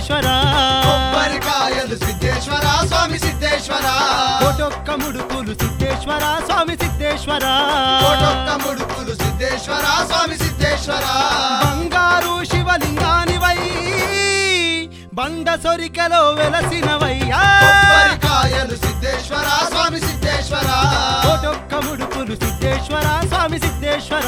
సిద్ధేశ్వర కొబ్బరికాయలు సిద్ధేశ్వర స్వామి సిద్ధేశ్వర కోటొక్క ముడుపులు సిద్ధేశ్వర స్వామి సిద్ధేశ్వర కోటొక్క ముడుపులు సిద్ధేశ్వర స్వామి సిద్ధేశ్వర బంగారు శివలింగానివై బండ సొరికలో వెలసినవయ్యా కొబ్బరికాయలు సిద్ధేశ్వర స్వామి సిద్ధేశ్వర కోటొక్క ముడుపులు సిద్ధేశ్వర స్వామి సిద్ధేశ్వర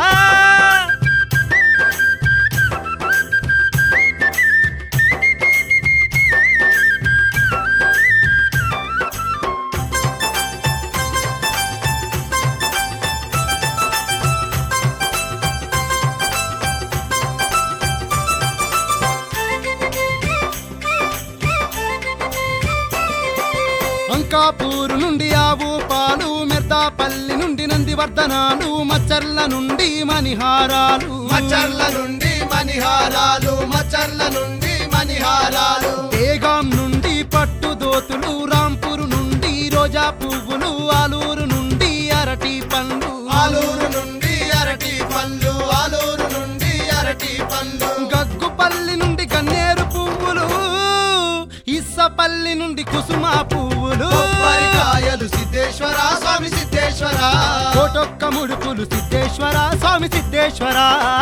అంకాపూరు నుండి ఆవు పాలు మెర్దాపల్లి నుండి నందివర్ధనాలు మచ్చర్ల నుండి మణిహారాలు మచ్చర్ల నుండి మణిహారాలు మచ్చర్ల నుండి మణిహారాలు బేగాం నుండి పట్టు దోతులు రాంపూరు నుండి రోజా పువ్వులు ఆలూరు నుండి అరటి పండ్లు ఆలూరు నుండి అరటి పళ్ళు ఆలూరు నుండి అరటి పళ్ళు గగ్గుపల్లి నుండి గన్నేరు పువ్వులు ఇస్సపల్లి నుండి కుసుమ పువ్వులు కొబ్బరికాయలు సిద్ధేశ్వర స్వామి సిద్ధేశ్వర కోటొక్క ముడుపులు సిద్ధేశ్వర స్వామి సిద్ధేశ్వర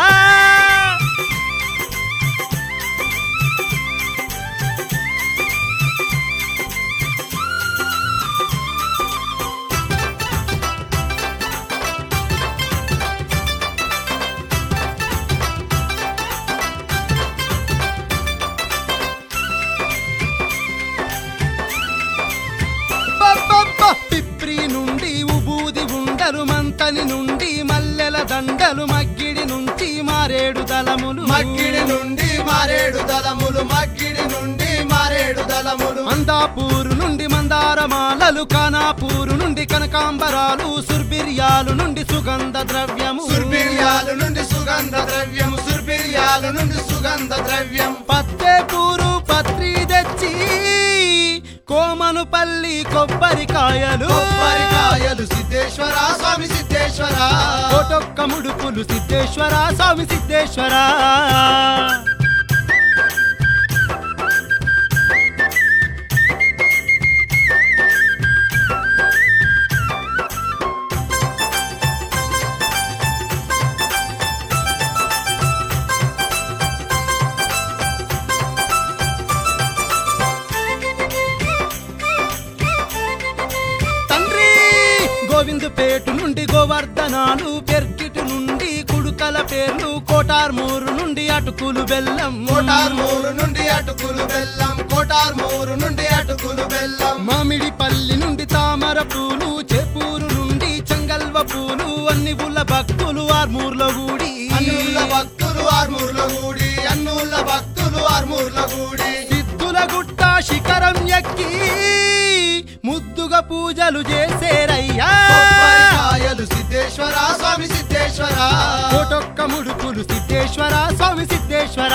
పిప్రి నుండి ఉబూది ఉండలు మంతని నుండి మల్లెల దండలు మగ్గిడి నుంచి మారేడు దళములు మగ్గిడి నుండి మారేడు దళములు మగ్గిడి నుండి మారేడు దళములు మందాపూరు నుండి మందారమాలలు కానాపూరు నుండి కనకాంబరాలు సుర్బిర్యాలు నుండి సుగంధ ద్రవ్యము సుర్బిర్యాలు నుండి సుగంధ ద్రవ్యం సుర్బిర్యాలు నుండి సుగంధ ద్రవ్యం పత్తేపూరు పత్రి తెచ్చి కోమనుపల్లి కొబ్బరికాయలు కొబ్బరికాయలు సిద్ధేశ్వర స్వామి సిద్ధేశ్వర కోటొక్క ముడుపులు సిద్ధేశ్వర స్వామి సిద్ధేశ్వర గోవిందపేట నుండి గోవర్ధనాలు పెర్కిటి నుండి కుడుకల పేర్లు కోటార్మూరు నుండి అటుకులు బెల్లం కోటార్మూరు నుండి అటుకులు బెల్లం కోటార్మూరు నుండి అటుకులు బెల్లం మామిడిపల్లి నుండి తామర పూలు చేపూరు నుండి చెంగల్వ పూలు అన్ని ఊళ్ళ భక్తులు ఆర్మూర్లో గూడి అన్నుల భక్తులు ఆర్మూర్లో గూడి అన్నుల భక్తులు ఆర్మూర్లో గూడి సిద్ధుల గుట్ట శిఖరం ఎక్కి ముద్దుగా పూజలు చేసేరయ్యా కొబ్బరికాయలు సిద్ధేశ్వర స్వామి సిద్ధేశ్వర కోటొక్క ముడుపులు సిద్ధేశ్వర స్వామి సిద్ధేశ్వర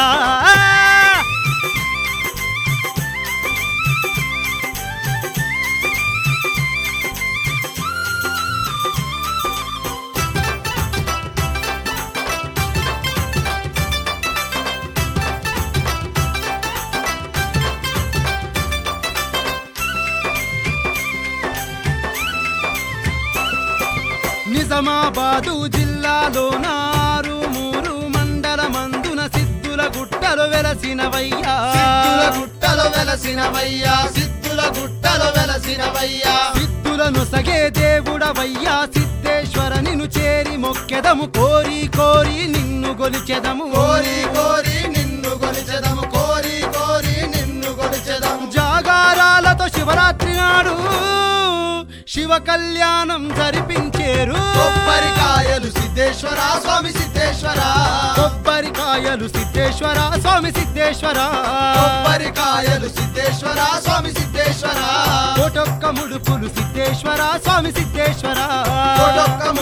నిజామాబాదు జిల్లాలో నారుమూరు మండలమందున సిద్ధుల గుట్టలు వెలసినవయ్యా సిద్ధుల గుట్టలో వెలసినవయ్యా సిద్ధుల గుట్టలో వెలసినవయ్యా సిద్ధులను సగే దేవుడవయ్యా సిద్ధేశ్వర నిన్ను చేరి మొక్కెదము కోరి కోరి నిన్ను గొలిచెదము కోరి కోరి నిన్ను కొలిచెదము కోరి కోరి నిన్ను కొలిచెదము జాగారాలతో శివరాత్రి నాడు శివ కళ్యాణం జరిపించేరు కొబ్బరికాయలు సిద్ధేశ్వర స్వామి సిద్ధేశ్వర కొబ్బరికాయలు సిద్ధేశ్వర స్వామి సిద్ధేశ్వర కొబ్బరికాయలు సిద్ధేశ్వర స్వామి సిద్ధేశ్వర కోటొక్క ముడుపులు సిద్ధేశ్వర స్వామి సిద్ధేశ్వర కోటొక్క